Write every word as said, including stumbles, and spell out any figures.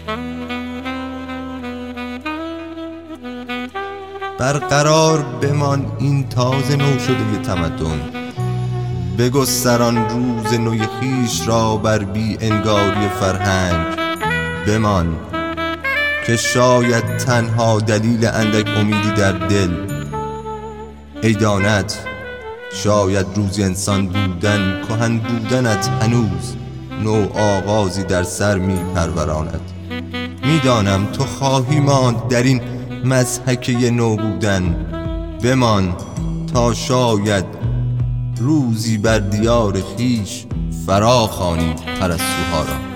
برقرار بمان این تازه نو شده تمدن، بگستران روز نوی خویش را بر بی انگاری فرهنگ. بمان که شاید تنها دلیل اندک امیدی در دل، ای دانت شاید روزی انسان بودن کهن بودنت هنوز نو آغازی در سر می پروراند. می دانم تو خواهی ماند در این مضحکه نو بودن. بمان تا شاید روزی بر دیار خویش فرا خوانی پرستوها را.